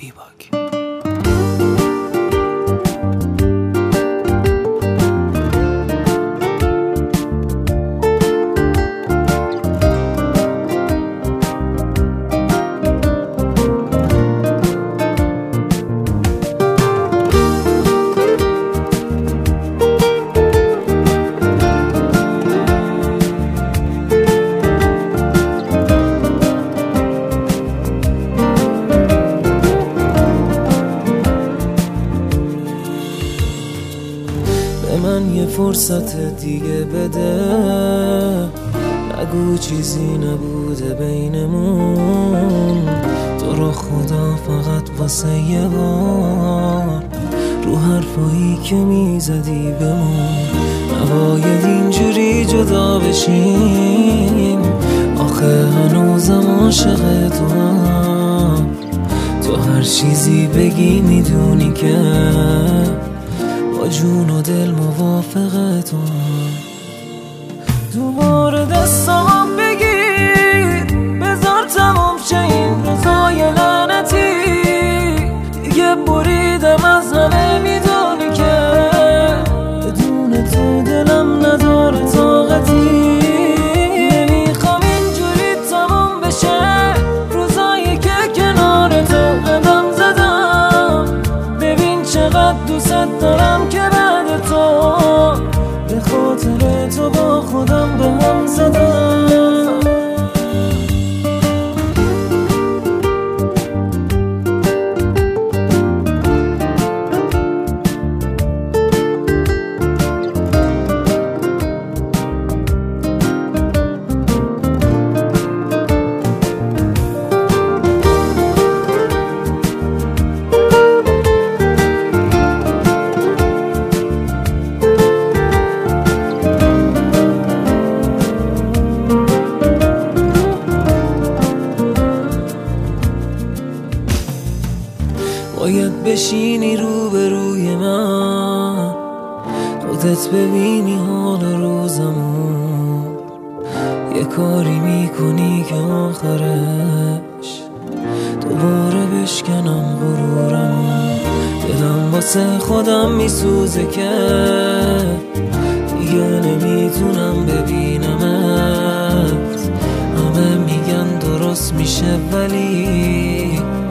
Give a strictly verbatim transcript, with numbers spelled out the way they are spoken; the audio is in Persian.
بیباک. به من یه فرصت دیگه بده، نگو چیزی نبوده بینمون. تو رو خدا فقط واسه یه بار رو حرفایی که میزدی بمون. نباید اینجوری جدا بشیم، آخه هنوزم عاشق تو هم. تو هر چیزی بگی میدونی که با جون و دل موافق تو. دوباره دستام بگیر، بذار تموم شه این روزای لعنتی. دیگه بریدم از همه، میدونی که بدون تو دلم نداره طاقتی. نمیخوام اینجوری تموم بشه روزایی که کنار تو قدم زدم. ببین چقدر دوست دارم که بعد تو به خاطر تو با خودم به هم زدم. باید بشینی روبروی من، خودت ببینی حال روزمون. یه کاری میکنی که آخرش دوباره بشکنم غرورمون. دلم واسه خودم میسوزه که دیگه نمیتونم ببینمت. همه میگن درست میشه ولی